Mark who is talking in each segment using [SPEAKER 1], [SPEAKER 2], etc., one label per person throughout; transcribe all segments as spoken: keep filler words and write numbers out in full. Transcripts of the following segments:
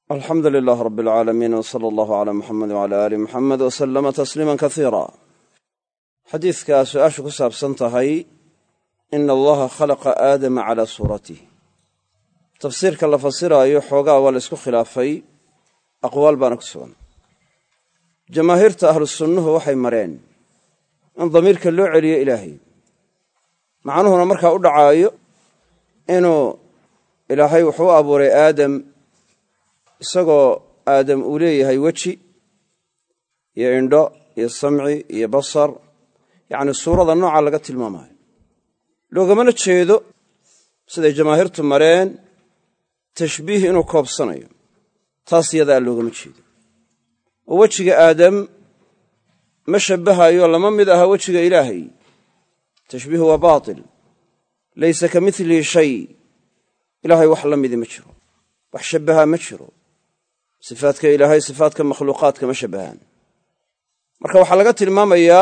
[SPEAKER 1] alxamdu lilaah rab alcaalamiin wsala allahu calaa muxamed wcala aali muxamed wasalama tasliiman kasiira xadiidkaa su-aashu ku saabsan tahay ina allaha khalaqa aadama calaa suuratih tafsiirka la fasiraayo xoogaa waa la isku khilaafay aqwaal baana ku sugan jamaahiirta ahlu sunnuhu waxay mareen in damiirka loo celiyo ilaahay macnuhuna markaa u dhacaayo inuu ilaahay wuxuu u abuuray aadam isagoo aadam uu leeyahay weji iyo indho iyo samci iyo basar yacni suurada nooca laga tilmaamayo loogamana jeedo siday jamaahiirtu mareen tashbiih inuu koobsanayo taas yadaa loogama jeedo oo wejiga aadam ma shabbahayo lama mid aha wejiga ilaahay tashbiihu waa baatil laysa ka milihi shay ilaahay wax la midi ma jiro wax shabbahaa ma jiro sifaadka ilaahay sifaadka makhluuqaadka ma shabbahaan marka waxaa laga tilmaamayaa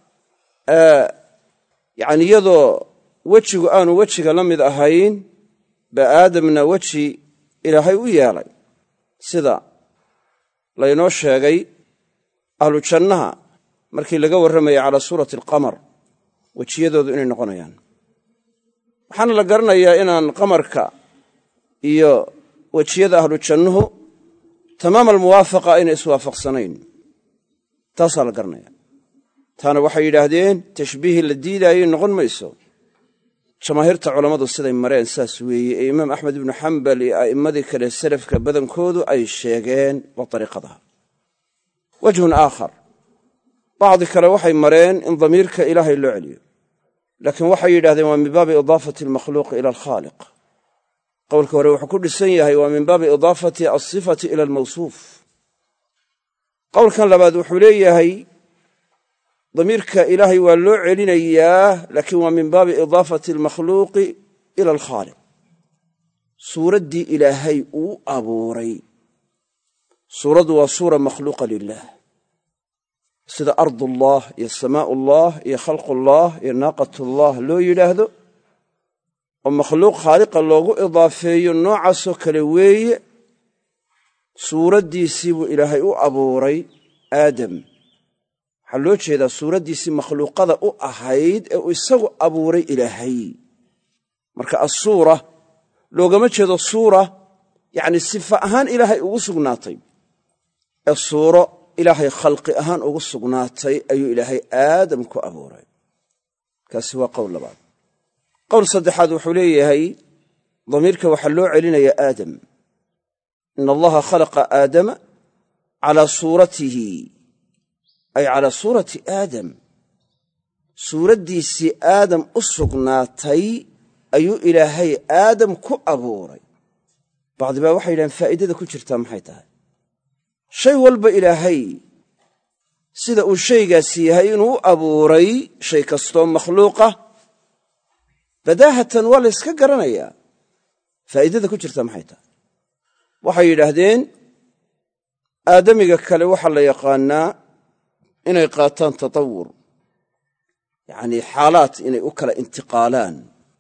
[SPEAKER 1] yani iyadoo wejigu aanu wejiga la mid ahayn ba aadamna weji ilaahay u yeelay sida laynoo sheegay ahlu jannaha markii laga warramayay calaa suurati alqamar wejiyadoodu inay noqonayaan waxaana la garanayaa inaan qamarka iyo wejiyada ahlu jannuhu tamaam almuwaafaqa aynay iswaafaqsanayn taasaa la garanaya taana waxay yidhaahdeen tashbiihii la diidaayey noqon mayso jamaahiirta culammadu siday mareen saas weeye ee imaam axmed ibnu xambal iyo a'immadii kale salafka badankoodu ay sheegeen waa dariiqadaha wajhun aakhar bacdi kale waxay mareen in damiirka ilaahay loo celiyo laakiin waxay yidhahdeen waa min baabi idaafati almakhluuqi ila alkhaaliq qowlka hore wuxuu ku dhisan yahay waa min baabi idaafati alsifati ila almawsuuf qowlkan labaad wuxuu leeyahay damiirka ilaahay waa loo celinayaa laakiin waa min baabi idaafati almakhluuqi ila alkhaaliq suuraddii ilaahay uu abuuray suuraddu waa suura makhluuqa lilah sida ardullah iyo samaa'ullah iyo khalqullah iyo naaqatullah loo yidhaahdo oo makhluuq khaaliqa loogu idaafeeyo noocaasoo kale weeye suuraddiisii buu ilaahay u abuuray aadam waxaa loo jeedaa suuraddiisii makhluuqada u ahayd ee uu isagu abuuray ilaahay marka assuura loogama jeedo suura yacni sifa ahaan ilaahay ugu sugnaatay ee suuro ilaahay khalqi ahaan ugu sugnaatay ayuu ilaahay aadam ku abuuray kaasi waa qowl labaad qowl saddexaad wuxuu leeyahay damiirka waxaa loo celinayaa aadam ina allaha khalaqa aadama calaa suuratihi ay calaa suurati aadam suuraddiisii aadam u sugnaatay ayuu ilaahay aadam ku abuuray bacdi baa waxay yidhahaan faa'iidada ku jirtaa maxay tahay shay walba ilaahay sida uu shaygaasi yahay inuu u abuuray shay kastoo makhluuqa badaahatan waa la yska garanayaa faa'iidada ku jirta maxay tahay waxay yidhaahdeen aadamiga kale waxaa la yaqaannaa inay qaataan tatawur yacnii xaalaad inay u kala intiqaalaan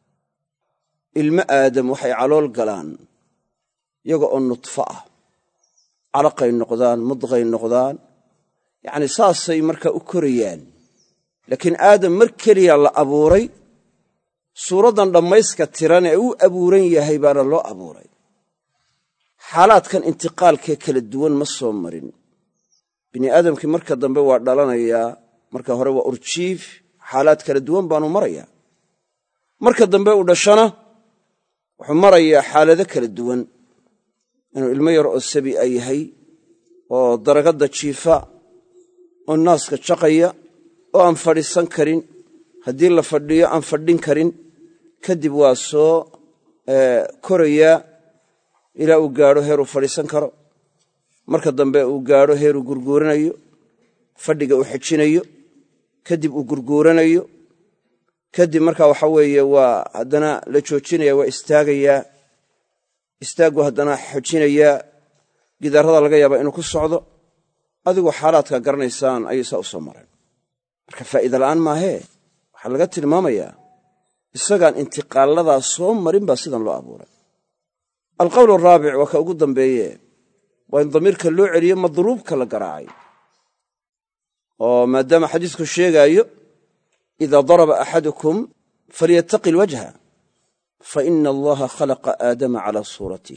[SPEAKER 1] ilmo aadam waxay calool galaan iyaga oo nudfo ah calaqay noqdaan mudqay noqdaan yacni saasay markaa u korayaan laakiin aadam mar keliya la abuuray suuraddan dhammayska tiran ee uu abuuran yahay baana loo abuuray xaalaadkan intiqaalkee kala duwan ma soo marin bini aadamkii marka dambe waa dhalanayaa marka hore waa urjiif xaalaad kala duwan baanu marayaa marka dambe uu dhashana wuxuu marayaa xaalado kala duwan inuu ilmo yar oo sabi a yahay oo daragadda jiifa oo naaska jaqaya oo aan fadhiisan karin haddii la fadhiyo aan fadhin karin kadib waa soo korayaa ilaa uu gaadho heeruu fadhiisan karo marka dambe uu gaadho heeruu gurguuranayo fadhiga uu xejinayo kadib uu gurguuranayo kadib markaa waxa weeye waa haddana la joojinaya waa istaagayaa istaaggu haddana xojinayaa gidaarada laga yaabaa inuu ku socdo adigu xaalaadka garanaysaan ayay saa u soo mareen marka faa'iida la'aan maahee waxaa laga tilmaamayaa isagaan intiqaaladaa soo marin baa sidan loo abuuray alqowl araabic waa ka ugu dambeeye waa in damiirka loo celiyo madruubka la garaacay oo maadaama xadiisku sheegaayo idaa daraba axadukum falyattaqi alwajha fa ina allaha khalaqa aadama calaa suuratih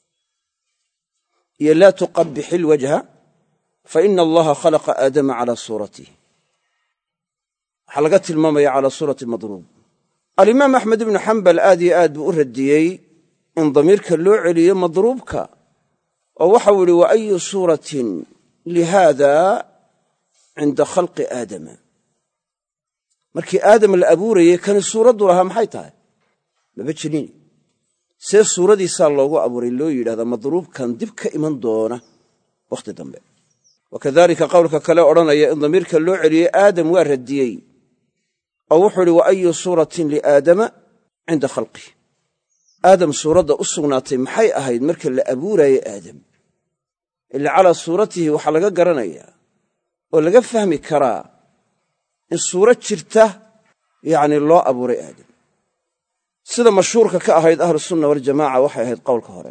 [SPEAKER 1] iyo laa tuqabbix ilwajha fa ina allaha khalaqa aadama calaa suuratih waxaa laga tilmaamaya calaa suurati madruub alimaam axmed ibnu xambal aad iyo aad buu u radiyey in damiirka loo celiyo madruubka oo waxau yidhi wa ayu suuratin lihaada cinda khalqi aadama markii aadam la abuurayey kani suuraddu lahaa maxay tahay maba jirin see suuradiisaa loogu abuuray loo yidhahdaa madruubkan dib ka iman doona wakhti dambe wakadalika qowlka kale odhanaya in damiirka loo celiyey aadam waa radiyey oo wuxuu idhi wa ayu suuratin liaadama cinda khalqih aadam suuradda u sugnaatay maxay ahayd marka la abuuraayey aadam ila calaa suuratihi waxaa laga garanayaa oo laga fahmi karaa in suurad jirta yacni loo abuuray aadam sida mashhuurka ka ahayd ahlusunna waljamaaca waxay ahayd qowlka hore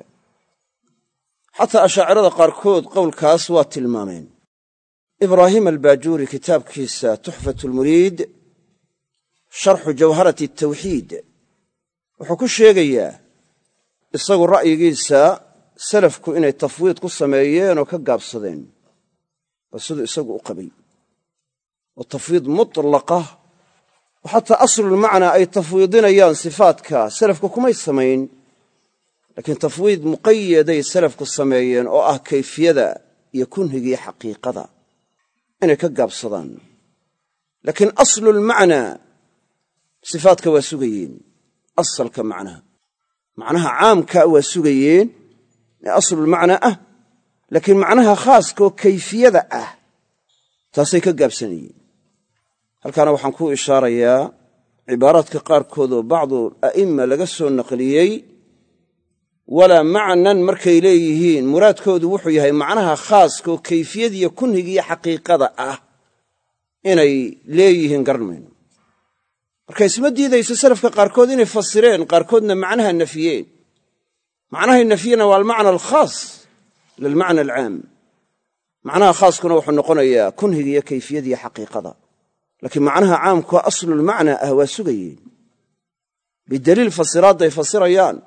[SPEAKER 1] xataa ashaacirada qaarkood qowlkaas waa tilmaameen ibraahim albaajuuri kitaabkiisa tuxfatulmuriid sharxu jawharati tawxiid wuxuu ku sheegayaa isagu ra'yigiisa salafku inay tafwiid ku sameeyeen oo ka gaabsadeen waa siduu isagu u qabay oo tafwiid mutlaqa oo xataa aslulmacnaa ay tafwiidinayaan sifaadka salafku kumay samayn laakiin tafwiid muqayaday salafku sameeyeen oo ah kayfiyada iyo kunhigii xaqiiqada inay ka gaabsadaan laakiin aslulmacnaa sifaadka waa sugayeen asalka macnaha macnaha caamka waa sugayeen ee aslulmacnaa ah laakiin macnaha khaaskaoo kayfiyada ah taasay ka gaabsanayeen halkaana waxaan ku ishaarayaa cibaaraadka qaarkood oo bacdu a'imma laga soo naqliyey walaa macnan markay leeyihiin muraadkoodu wuxuu yahay macnaha khaaskaoo kayfiyadiiyo kunhigiiyo xaqiiqada ah inay leeyihiin garan mayno marka isma diidayso salafka qaarkood inay fasireen qaarkoodna macnaha nafiyeen macnahay nafiyena waa almacna alkhaas lilmacna alcaam macnaha khaaskuna wuxuu noqonayaa kunhigiiyo kayfiyadiiyo xaqiiqada laakiin macnaha caamkuwa aslulmacnaa ah waa sugayeen bidaliil fasiraadday fasirayaan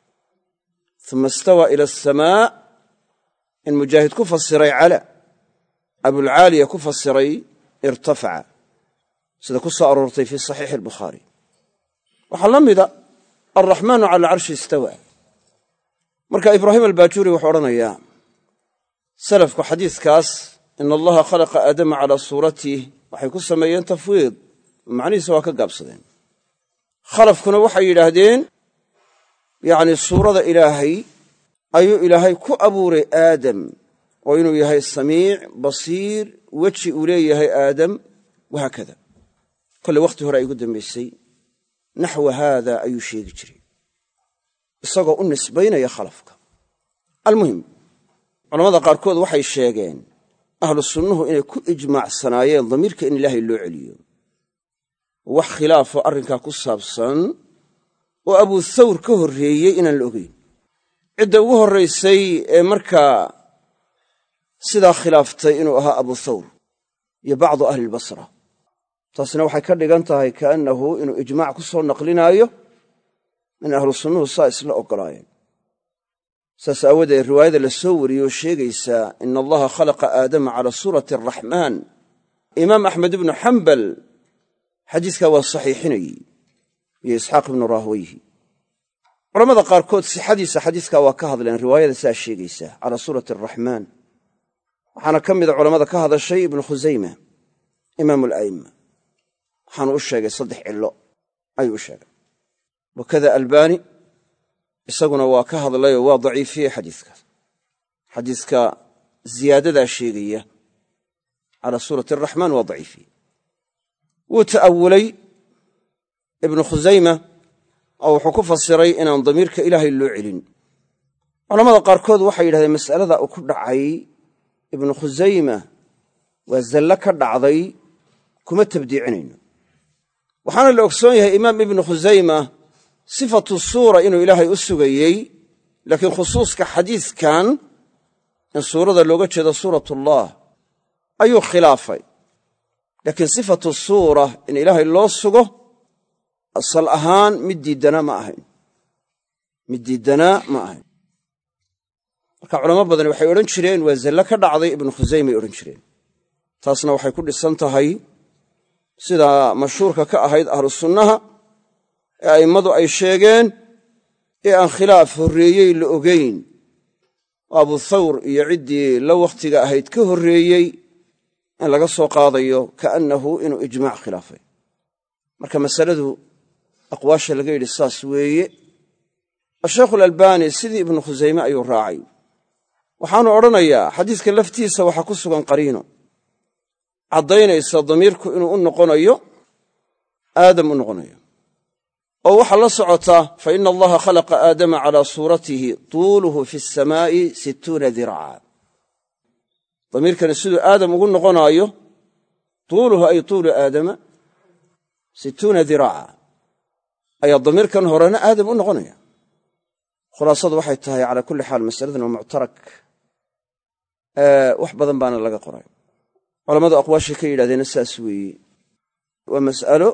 [SPEAKER 1] uma istawaa ila asamaa in mujaahid ku fasiray cala abulcaaliya ku fasiray irtafaca sida ku soo aroortay fii saxiixi albukhaari waxaa la mida alraxmaanu cala alcarshi istawaa marka ibraahim albaajuuri wuxuu odhanayaa salafku xadiiskaas ina allaha khalaqa aadama calaa suuratih waxay ku sameeyeen tafwiid macnihiisa waa ka gaabsadeen khalafkuna waxay yidhaahdeen yacni suurada ilaahay ayuu ilaahay ku abuuray aadam oo inuu yahay samiic basiir weji uu leeyahay aadam wahaakada kolle wakhti hore ay ugu dambaysay naxwa haada ayuu sheegi jiray isagoo u nisbaynaya khalafka almuhim culamada qaarkood waxay sheegeen ahlu sunnuhu inay ku ijmaacsanaayeen damiirka in ilaahay loo celiyo wax khilaafo arrinkaa ku saabsan oo abuu thawr ka horreeyey inaan la ogeyn cidda ugu horraysay ee markaa sidaa khilaaftay inuu ahaa abuu thawr iyo bacdu ahlilbasra taasina waxay ka dhigan tahay kaannahu inuu ijmaac ku soo naqlinaayo in ahlu sunnuhu saa isla oggolaayeen saas aawadeed riwaayada la soo wariyey oo sheegaysaa ina allaha khalaqa aadama calaa suurati araxmaan imaam axmed ibnu xambal xadiiskaa waa saxiixinayey iyo isxaaq ibnu rahweyhi culamada qaarkood sixadiisa xadiiskaa waa ka hadleen riwaayada saa sheegaysa calaa suurati araxmaan waxaana ka mida culammada ka hadashay ibnu khusayma imaamu ala'imma waxaanu u sheegay saddex cillo ayuu u sheegay wakada albaani isaguna waa ka hadlayoo waa daciifiyey xadiiskaas xadiiska ziyaadadaa sheegaya calaa suurati araxmaan waa daciifiyey wuu ta'awulay ibnu khusayma oo wuxuu ku fasiray inaan damiirka ilaahay loo celin culammada qaarkood waxay yidhahdeen mas'alada uu ku dhacay ibnu khusayma waa zallo ka dhacday kuma tabdiicinayno waxaana la ogsoon yahay imaam ibnu khusayma sifatu suura inuu ilaahay u sugayey laakiin khusuuska xadiiskan in suurada looga jeedo suuratullah ayuu khilaafay laakiin sifatu suura in ilaahay loo sugo asal ahaan mid diidanaa ma ahayn mid diidanaa ma ahayn marka culamo badan waxay odhan jireen waa zallo ka dhacday ibnu khusaymay odhan jireen taasna waxay ku dhisan tahay sida mashhuurka ka ahayd ahlu sunnaha ee a'immadu ay sheegeen ee aan khilaaf horreeyey la ogayn abu thawr iyo ciddii la wakhtiga ahayd ka horreeyey in laga soo qaadayo kaannahu inuu ijmaac khilaafay marka masaladu aqwaasha laga yidhi saas weeye asheekhu alalbani sidii ibnu khusayme ayuu raacay waxaanu odhanayaa xadiiska laftiisa waxaa ku sugan qariino caddaynaysa damiirku inuu u noqonayo aadam u noqonayo oo waxaa la socotaa fa ina allaha khalaqa aadama calaa suuratihi tuuluhu fi asamaa'i sittuuna diraaca damiirkani siduu aadam ugu noqonaayo tuuluhu ay tuulu aadama sittuuna diraaca ayaa damiirkan horena aadam u noqonaya khulaasadu waxay tahay calaa kulli xaal masaladan waa muctarak wax badan baana laga qoray culammadu aqwaashay ka yidhahdeena saas weeye waa mas'alo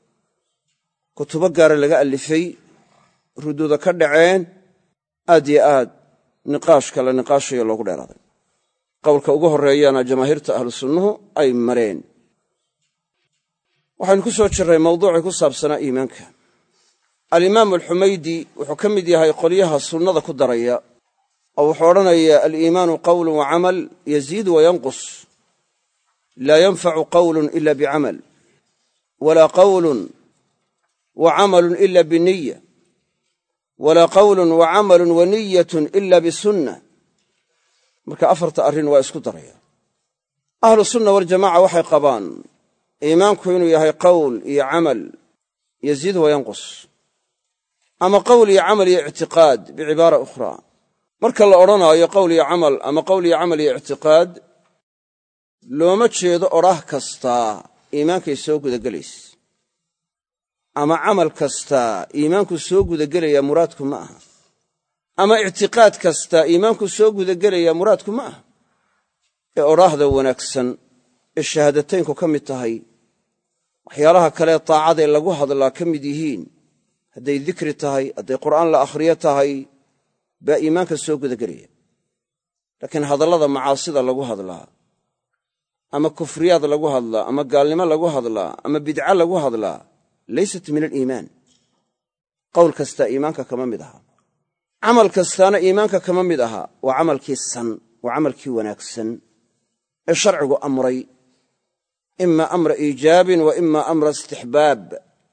[SPEAKER 1] kutubo gaara laga alifay ruduuda ka dhaceen aad yo aad niqaashka la niqaashayo loogu dheeraaday qowlka ugu horreeyana jamaahiirta ahlu sunnuhu ay mareen waxaynu ku soo jirray mawduucii ku saabsanaa iimaanka alimaamu alxumaydi wuxuu ka mid yahay qolyaha sunnada ku daraya oo wuxuu odhanayaa aliimaanu qowlun wa camal yaziidu wa yanqus laa yanfacu qowlun ila bicamal walaa qowlun wa camalun ila biniya walaa qowlun wa camalun wa niyatun ila bisunna marka afarta arrin waa isku daraya ahlu sunna waljamaca waxay qabaan iimaanku inuu yahay qowl iyo camal yaziidu wa yanqus ama qowl iyo camal iyo ictiqaad bicibaara ukhraa marka la odhanaayo qowl iyo camal ama qowl iyo camal iyo ictiqaad looma jeedo odhaah kastaa iimaankay soo gudagelaysa ama camal kastaa iimaanku soo gudagelayaa muraadku ma aha ama ictiqaad kastaa iimaanku soo gudagelayaa muraadku ma aha ee odhaahda wanaagsan ee shahaadataynku ka mid tahay waxyaalaha kalee taacadae lagu hadlaa ka mid yihiin hadday dikri tahay hadday qur'aan la akhriyo tahay baa iimaanka soo gudagelaya laakiin hadallada macaasida lagu hadlaa ama kufriyaad lagu hadlaa ama gaalnimo lagu hadlaa ama bidca lagu hadlaa laysat min aliimaan qowl kastaa iimaanka kama mid aha camal kastaana iimaanka kama mid aha waa camalkii san waa camalkii wanaagsan ee sharcigu amray ima amra iijaabin wa ima amra istixbaab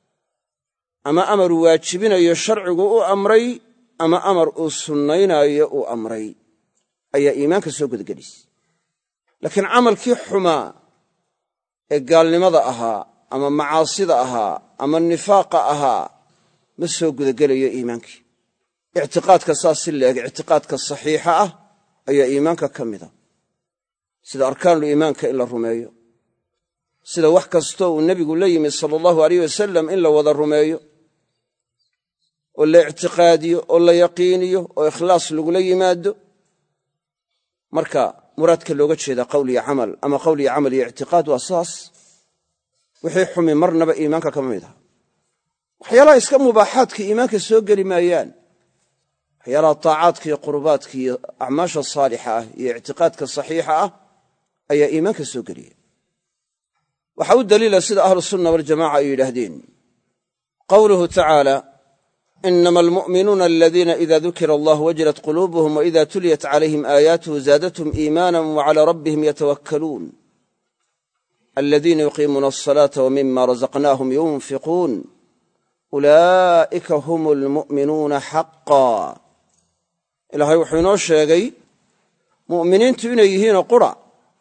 [SPEAKER 1] ama amar uu waajibinayo sharcigu u amray ama amar uu sunnaynaayo uu amray ayaa iimaanka soo gudagelaysa laakiin camalkii xumaa ee gaalnimada ahaa ama macaasida ahaa ama nifaaqa ahaa ma soo gudagelayo iimaankii ictiqaadka saas si leeg ictiqaadka saxiixa ah ayaa iimaanka ka mida sida arkaanul iimaanka in la rumeeyo sida wax kastoo uu nebigu la yimi sala allahu alayh wasalam in la wada rumeeyo oo la ictiqaadiyo oo la yaqiiniyo oo ikhlaas lagula yimaado marka muraadka looga jeedaa qowl iyo camal ama qowl iyo camal iyo ictiqaad waa saas wixii xumi marnaba iimaanka kama mid aha waxyaalaha iska mubaaxaadka iimaanka soo geli maayaan waxyaalaha taacaadka iyo qurubaadka iyo acmaasha saalixa ah iyo ictiqaadka saxiixa ah ayaa iimaanka soo geliya waxaa u daliila sida ahlu sunna waljamaca ay yidhaahdeen qowluhu tacaala inama almu'minuuna aladiina ida dukira allah wajilat quluubuhum waida tuliyat calayhim aayaatuhu zaadathum iimaanan wacalaa rabbihim yatawakkaluun aladiina yuqiimuuna alsalaata wamima razaqnaahum yunfiquun ulaa'ika hum almu'minuuna xaqaa ilaahay wuxuu inoo sheegay mu'miniintu inay yihiinoo qura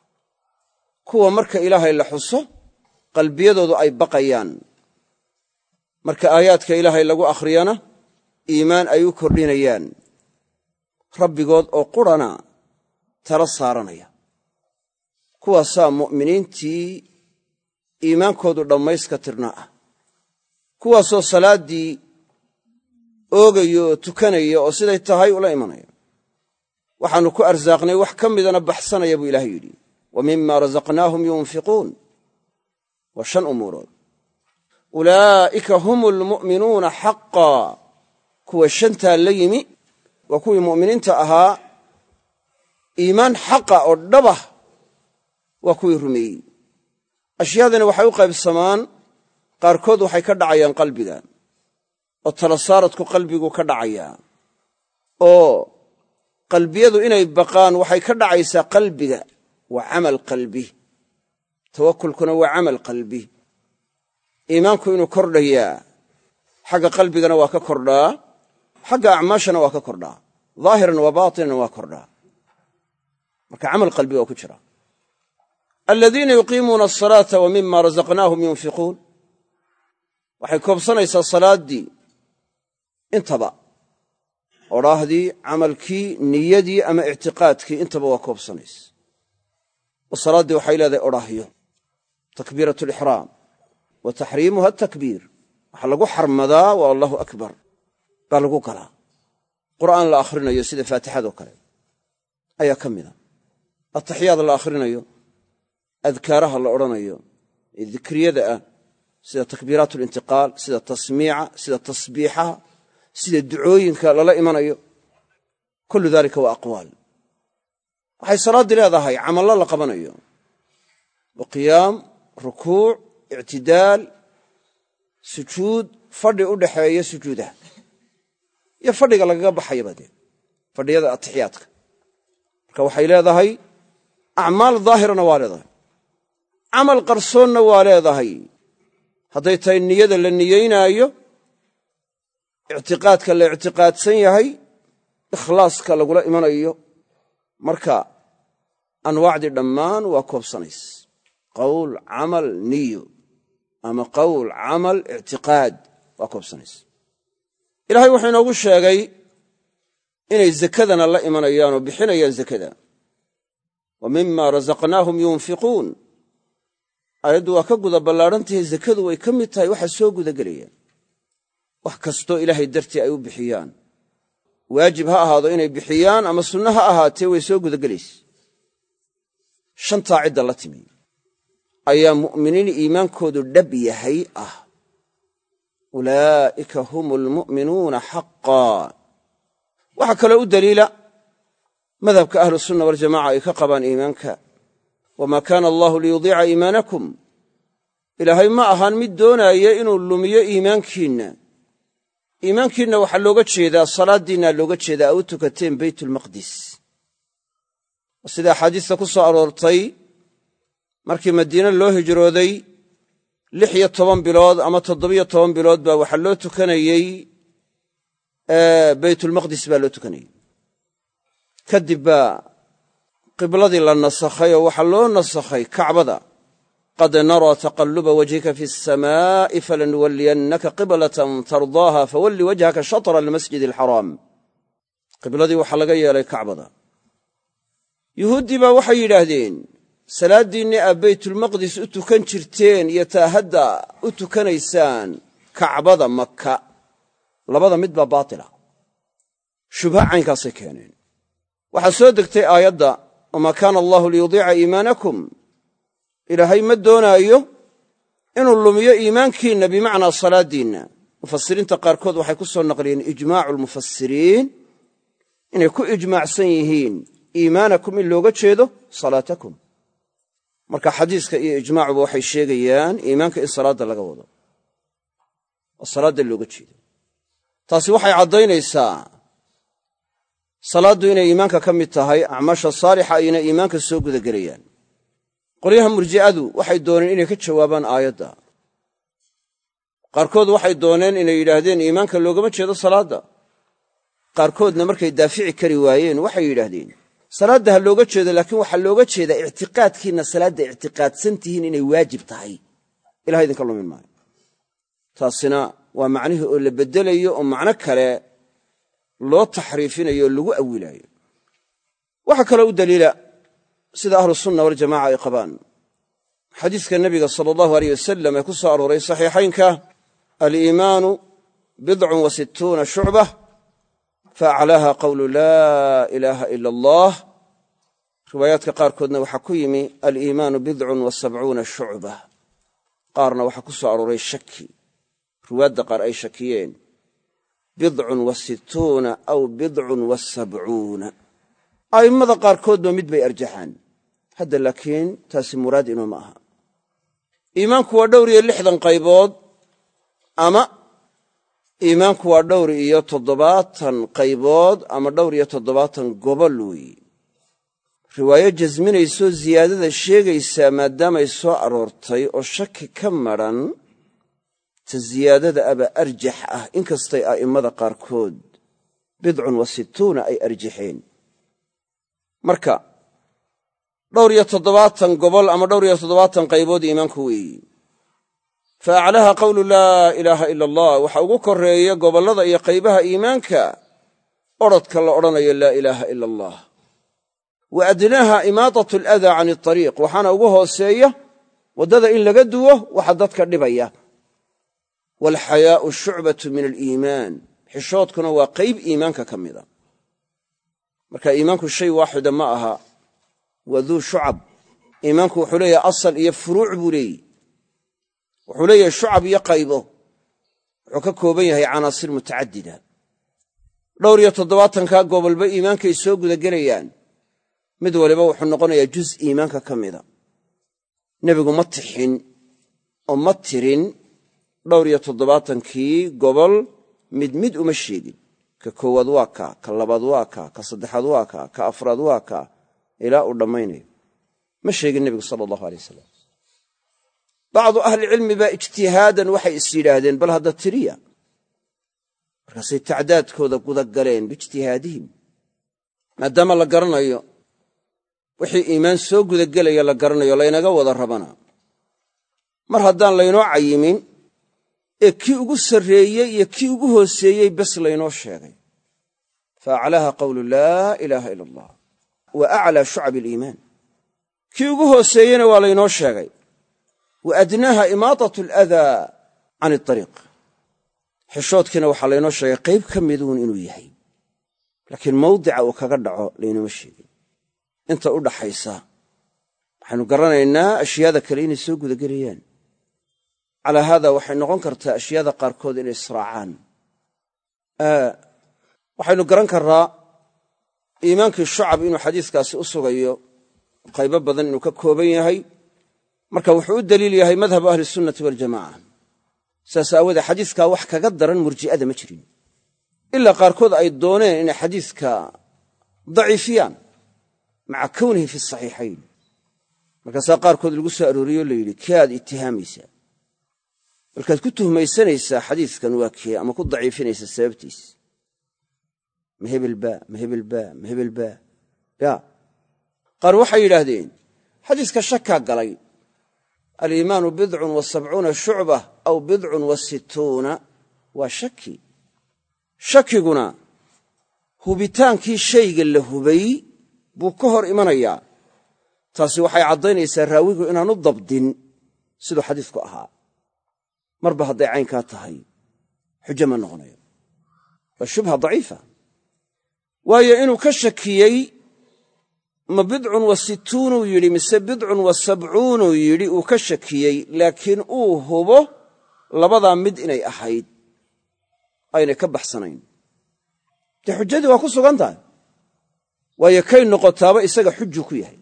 [SPEAKER 1] kuwa marka ilaahay la xuso qalbiyadoodu ay baqayaan marka aayaadka ilaahay lagu akhriyana iimaan ay u kordhinayaan rabbigood oo qurana tala saaranaya kuwaasaa mu'miniintii iimaankoodu dhammayska tirnaa ah kuwaasoo salaaddii oogaya oo tukanaya oo siday tahay ula imanaya waxaannu ku arsaaqnay wax ka midana baxsanaya buu ilaahay yidhi wa mima razaqnaahum yunfiquun waa shan umuurood ulaa'ika hum lmu'minuuna xaqaa kuwa shantaa la yimi waa kuwii mu'miniinta ahaa iimaan xaqa oo dhabah waa kuwii rumeeyey ashyaadani waxay u qaybsamaan qaarkood waxay ka dhacayaan qalbiga oo tala saaradku qalbigu ka dhacayaa oo qalbiyadu inay baqaan waxay ka dhacaysaa qalbiga waa camal qalbi tawakkulkuna waa camal qalbi iimaanku inuu kordhayaa xagga qalbigana waa ka kordhaa xagga acmaashana waa ka kordhaa dhaahiran wa baatinan waa kordhaa marka camal qalbi waa ku jira aladiina yuqiimuuna asalaata wa mima razaqnaahum yunfiquun waxay koobsanaysaa salaaddii intaba odhaahdii camalkii niyadii ama ictiqaadkii intaba waa koobsanaysa oo salaaddii waxay leedahay odhaahyo takbiiratu alixraam wa taxriimuha atakbiir waxaa lagu xarmadaa waa allahu akbar baa lagu galaa qur'aan la akhrinayo sida faatixadoo kale ayaa ka mida ataxiyaad la akhrinayo adkaaraha la odhanayo ee dikriyada ah sida takbiiraat alintiqaal sida tasmiica sida tasbiixaha sida ducooyinka lala imanayo kullu daalika waa aqwaal waxay salaaddii leedahay camallo la qabanayo wa qiyaam rukuuc ictidaal sujuud fadhi u dhaxeeya sujuudaha iyo fadhiga lagaga baxayaba dee fadhiyada atixiyaadka marka waxay leedahay acmaal daahirana waa leedahay camal qarsoonna waa leedahay hadday tahay niyada la niyeynaayo ictiqaadka la ictiqaadsan yahay ikhlaaska lagula imanayo marka anwaacdii dhammaan waa koobsanays qowl camal niyo ama qowl camal ictiqaad waa koobsanays ilaahay wuxuu inoogu sheegay inay zakadana la imanayaan oo bixinayaan zakada wa mima razaqnaahum yunfiquun aayaddu waa ka guda ballaadhantahay zakadu way ka mid tahay waxa soo gudagelayaan wax kastoo ilaahay dartii ay u bixiyaan waajib ha ahaado inay bixiyaan ama sunno ha ahaatee way soo gudagelaysa shantaa cidda la timi ayaa mu'miniin iimaankoodu dhab yahay ah ulaa'ika hum almu'minuuna xaqaa waxaa kaloo u daliila madhabka ahlusunna waljamaca ay ka qabaan iimaanka wamaa kaana allahu liyudiica iimaanakum ilaahay ma ahaan mid doonaaya inuu lumiyo iimaankiinna iimaankiinna waxaa looga jeedaa salaaddiinna looga jeedaa a u tukateen baytulmaqdis sida axaadiista ku soo aroortay markii madiine loo hijrooday lix iyo toban bilood ama toddobiyo toban bilood baa waxaa loo tukanayey baytulmaqdis baa loo tukanayey kadib baa qibladii la nasakhay oo waxaa loo nasakhay kacbada qad naraa taqalluba wajhika fi asamaa'i falanuwalliyannaka qiblatan tardaaha fawalli wajhaka shatra almasjid alxaraam qibladii waxaa laga yeelay kacbada yuhuuddii baa waxay yidhaahdeen salaaddiinni aad baytulmaqdis u tukan jirteen iyo taa hadda u tukanaysaan kacbada maka labada mid baa baatila shubha caynkaasay keeneen waxaa soo degtay aayadda wamaa kaana allahu liyudiica iimaanakum ilaahay ma doonaayo inuu lumiyo iimaankiinna bimacnaa salaaddiinna mufasiriinta qaarkood waxay ku soo naqliyeen ijmaacu lmufasiriin inay ku ijmaacsan yihiin iimaanakum in looga jeedo salaatakum marka xadiiska iyo ijmaacuba waxay sheegayaan iimaanka in salaadda laga wado oo salaadda looga jeedo taasi waxay caddaynaysaa salaaddu inay iimaanka ka mid tahay acmaasha saalixa ayna iimaanka soo gudagelayaan qolyaha murji'adu waxay dooneen inay ka jawaabaan aayadda qaarkood waxay dooneen inay yidhaahdeen iimaanka loogama jeedo salaadda qaarkoodna markay daafici kari waayeen waxay yidhaahdeen salaadda ha looga jeedo laakiin waxaa looga jeedaa ictiqaadkiinna salaadda ictiqaadsan tihiin inay waajib tahay ilahay idinka lumin maayo taasina waa macnihii oo la beddelayo oo macno kale loo taxriifinayo oo lagu awilaayo waxaa kaloo u daliila sida ahlusunna waljamaca ay qabaan xadiiska nebiga sala allahu aleyh wasalam ee ku soo arooray saxiixaynka aliimaanu bidcun wa sittuuna shucbah faaclaaha qawlu laa ilaaha ila allah. riwaayaadka qaarkoodna waxaa ku yimi aliimaanu bidcun wa sabcuuna shucba, qaarna waxaa ku soo arooray shaki, riwaadda qaar ay shakiyeen bidcun wa situuna aw bidcun wa sabcuuna. a'immada qaarkoodba mid bay arjaxaan, hadda laakiin taasi muraad inuu ma aha. iimaanku waa dhowr iyo lixdan qaybood, ama iimaanku waa dhowr iyo toddobaatan qaybood ama dhowr iyo toddobaatan gobol weeye. riwaayo jasminaysoo ziyaadada sheegaysaa maadaamay soo aroortay oo shaki ka madran, ta ziyaadada aba arjax ah, inkastay a'immada qaarkood bidcun wa situuna ay arjaxeen. marka dhowr iyo toddobaatan gobol ama dhowr iyo toddobaatan qaybood iimaanku weeye. fa aclaha qawlu laa ilaaha ila allah, waxa ugu korreeya gobollada iyo qaybaha iimaanka odrodka la odhanayo laa ilaaha ila allah. wa adnaaha imaadatu aladaa can atariiq, waxaana ugu hooseeya waddada in laga duwo waxa dadka dhibaya. waalxayaa'u shucbatu min aliimaan, xishoodkuna waa qayb iimaanka ka mida. marka iimaanku shay waaxida ma aha, waa duu shucab. iimaanku wuxuu leeyahay asal iyo furuuc buu leeyihi, wuxuu leeyahay shucab iyo qaybo, wuxuu ka kooban yahay canaasir mutacadida. dhowr iyo toddobaatankaa gobolba iimaankay soo gudagelayaan, mid waliba wuxuu noqonayaa juz iimaanka ka mida. nebigu ma tixin oo ma tirin dhowr iyo toddobaatankii gobol mid mid uma sheegin. ka koowaad waa kaa, ka labaad waa kaa, ka saddexaad waa kaa, ka afraad waa kaa, ilaa uu dhammaynayo ma sheegin nebigu sala allahu alay wasalam. bacdu ahlicilmi baa ijtihaadan waxay is yidhaahdeen bal hadda tiriya, markaasay tacdaadkooda gudagaleen biijtihaadihim. maadaama la garanayo wixii iimaan soo gudagelaya la garanayo, laynaga wada rabana, mar haddaan laynoo cayimin ee kii ugu sarreeyey iyo kii ugu hooseeyey bes laynoo sheegay. fa aclaaha qawlu laa ilaaha ila allah wa aclaa shucabi aliimaan. kii ugu hooseeyeyna waa laynoo sheegay, wa adnaaha imaadatu aladaa can atariiq. xishoodkiina waxaa laynoo sheegay qayb ka miduun inuu yahay, laakiin mawdica uu kaga dhaco laynooma sheegin. inta u dhaxaysa waxaynu garanaynaa ashyaada kale inay soo gudagelayaan. calaa haada waxay noqon kartaa ashyaada qaarkood inay israacaan. waxaynu garan karraa iimaankii shucab inuu xadiiskaasi u sugayo qaybo badan inuu ka kooban yahay, marka wuxuu u daliil yahay madhabu ahli sunnati waljamaca. saas aawoodee xadiiskaa wax kaga daran murji'ada ma jirin, ilaa qaarkood ay dooneen inay xadiiska daciifiyaan maca kownihi fi saxiixayn. markaasaa qaarkood lagu soo arooriyo la yidhi kii aad ittihaamaysaa, markaad ku tuhmaysanaysaa xadiiskan waa kee, ama ku daciifinaysaa sababtiis, ma hebelba ma hebelba ma hebelba. ya qaar waxay yidhaahdeen xadiiska shakaa galay, aliimaanu bidcun wa sabcuuna shucba aw bidcun wa situuna, waa shaki. shakiguna hubitaankii shayga la hubay buu ka hor imanayaa. taasi waxay caddaynaysaa raawigu inaanu dabdin siduu xadiisku ahaa. marba hadday caynkaa tahay xujo ma noqonayo, waa shubha daciifa. waayo inuu ka shakiyey ma bidcun wa situunuu yidhi mise bidcun wa sabcuunuu yidhi uu ka shakiyey, laakiin uu hubo labadaa mid inay ahayd, aynay ka baxsanayn, dee xujadii waa ku sugan tahay. waayo kay noqotaaba isaga xujuu ku yahay,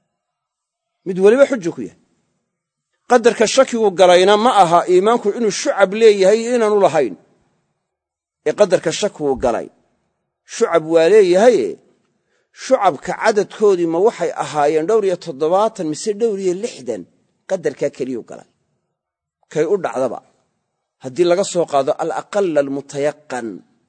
[SPEAKER 1] mid weliba xujuu ku yahay. qadarka shakigu galayna ma aha iimaanku inuu shucab leeyahay iyo inaanu lahayn, ee qadarka shakigu galay shucab waa leeyahaye shucabka cadadkoodii ma waxay ahaayeen dhowr iyo toddobaatan mise dhowr iyo lixdan, qadarkaa keliyuu galay. kay u dhacdaba haddii laga soo qaado alaqal almutayaqan,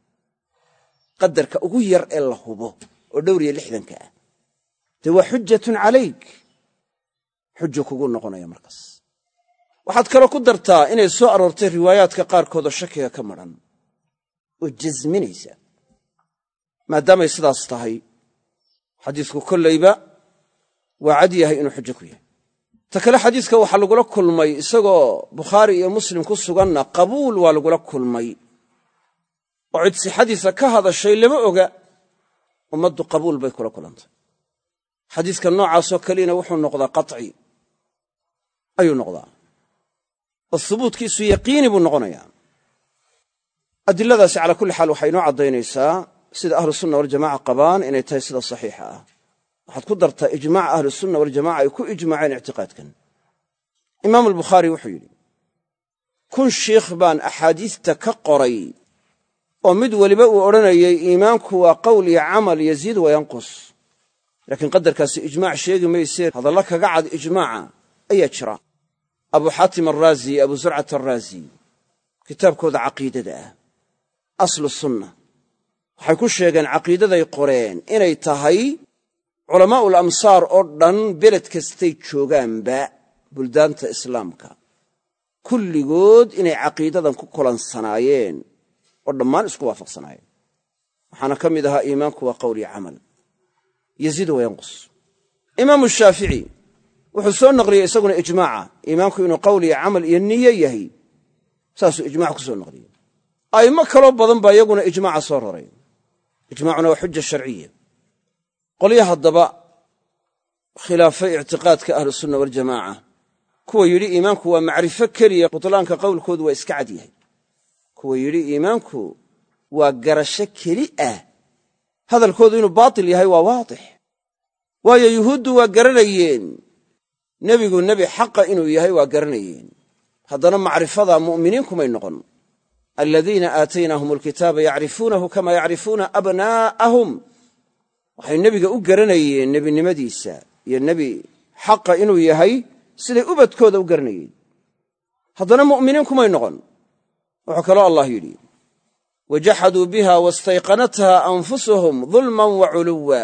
[SPEAKER 1] qadarka ugu yar ee la hubo oo dhowr iyo lixdanka ah, dee waa xujatun calayk, xuju kugu noqonaya markaas. waxaad kaloo ku dartaa inay soo aroortay riwaayaadka qaarkoodoo shakiga ka madran oo jasminaysa. maadaamay sidaas tahay, xadiisku kollayba waa cad yahay inuu xujo ku yahay. ta kale xadiiska waxaa lagula kulmay isagoo bukhaari iyo muslim ku suganna qabuul waa lagula kulmay oo cid sixadiisa ka hadashay lama oga ummaddu qabuul bay kula kulantay xadiiska noocaasoo kalena wuxuu noqdaa qaطci ayuu noqdaa oo hubuutkiisu yaqiini buu noqonayaa adiladaasi calaa kulli xaal waxay inoo caddaynaysaa sida ahlu sunna waljamaca qabaan inay tahay sida saxiixa ah waxaad ku dartaa ijmaaca ahlu sunna waljamaca ay ku ijmaaceen ictiqaadkan imaamu albukhaari wuxuu yidhi kun shiikh baan axaadiista ka qoray oo mid weliba uu odhanayay iimaanku waa qowl iyo camal yaziid wayanqus laakiin qadarkaasi ijmaac sheegi maysee hadalla kaga cad ijmaaca ayaa jira abu xaatim arraazi abu zurcat arraazi kitaabkooda caqiidada ah aslu sunna waxay ku sheegeen caqiidaday qoreen inay tahay culamaa'ul amsaar oo dhan beled kastay joogaanba buldaanta islaamka kulligood inay caqiidadan ku kulansanaayeen oo dhammaan isku waafaqsanaayeen waxaana ka mid ahaa iimaanku waa qowl iyo camal yaziid wayanqus imaamu shaafici wuxuu soo naqliyey isaguna ijmaaca iimaanku inuu qowl iyo camal iyo niyo yahay saasuu ijmac ku soo naqliyey a'immo kaloo badan baa iyaguna ijmaaca soo raray ijmaacuna waa xuja sharciya qolya haddaba khilaafay ictiqaadka ahlusunna waljamaaca kuwa yidhi iimaanku waa macrifo keliya butlaanka qowlkoodu waa iska cad yahay kuwa yidhi iimaanku waa garasho keli ah hadalkoodu inuu baatil yahay waa waadix waayo yuhuuddu waa garanayeen nebigu nebi xaqa inuu yahay waa garanayeen haddana macrifada mu'miniin kumay noqon aladiina aataynaahum alkitaaba yacrifuunahu kama yacrifuuna abnaa'ahum waxay nebiga u garanayeen nebinimadiisa iyo nebi xaqa inuu yahay siday ubadkooda u garanayeen haddana mu'miniin kumay noqon wuxuu kaloo allah yidhi wajaxaduu biha wastayqanatha anfusuhum dulman wa culuwa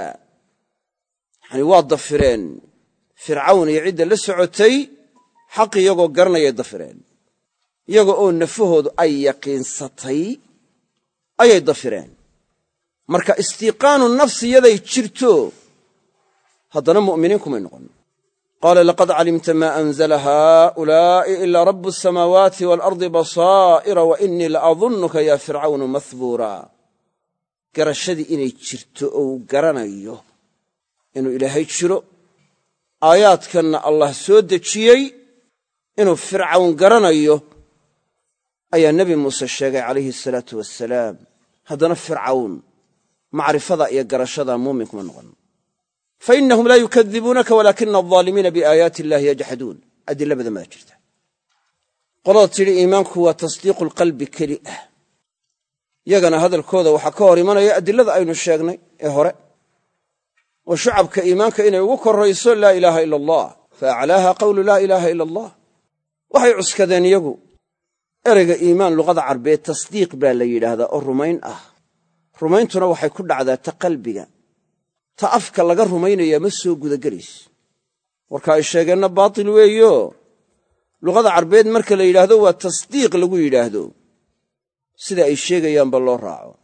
[SPEAKER 1] yacanii waa dafireen fircawn iyo cidda la socotay xaq iyagoo garanayay dafireen iyaga oo nafahoodu ay yaqiinsatay ayay dafireen marka istiiqaanu nafsi yaday jirto haddana mu'miniin kumay noqon qaala laqad calimta maa anzala haa'ulaa'i ilaa rabu asamaawaati waalardi basaa'ira wa innii laadunnuka yaa fircawnu mahbuura garashadii inay jirto ou garanayo inuu ilaahay jiro aayaadkanna allah soo dejiyey inuu fircawn garanayo ayaa nebi muuse sheegay calayhi asalaatu wassalaam haddana fircawn macrifada iyo garashada muumin kuma noqon fa innahum laa yukadibuunaka walaakina aldaalimiina biaayaati illaahi yajxaduun adilla badan baa jirta qolada tidhi iimaanku waa tasdiiqu lqalbi keli ah yagana hadalkooda waxaa ka hor imanaya adilada aynu sheegnay ee hore oo shucabka iimaanka inay ugu korrayso laa ilaaha ila allah fa aclaaha qawlu laa ilaaha ila allah waxay cuskadeen iyagu ereyga iimaan luqada carbeed tasdiiq baa la yidhaahdaa oo rumayn ah rumayntuna waxay ku dhacdaa ta qalbiga ta afka laga rumaynayaa ma soo gudagelayso warka ay sheegeenna baatil weeyo luqada carbeed marka la yidhaahdo waa tasdiiq lagu yidhaahdo sida ay sheegayaanba loo raaco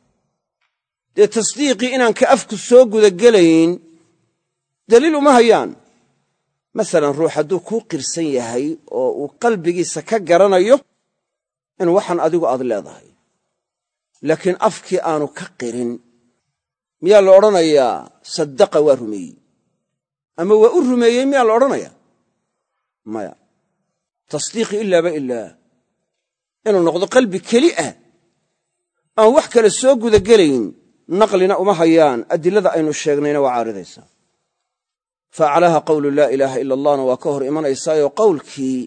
[SPEAKER 1] dee tasdiiqii inaan ka afku soo gudagelayn daliil uma hayaan masalan ruux hadduu kuu qirsan yahay oo uu qalbigiisa ka garanayo in waxan adigu aad leedahay laakiin afkii aanu ka qirin miyaa la odhanayaa saddaqa waa rumeeyey ama waa u rumeeyey miyaa la odhanayaa maya tasdiiqi ilaaba ilaa inuu noqdo qalbi keli ah aan wax kale soo gudagelayn naqlina uma hayaan adilada aynu sheegnayna waa caaridaysaa fa aclaaha qawlu laa ilaaha ila allahna waa ka hor imanaysaayoo qowlkii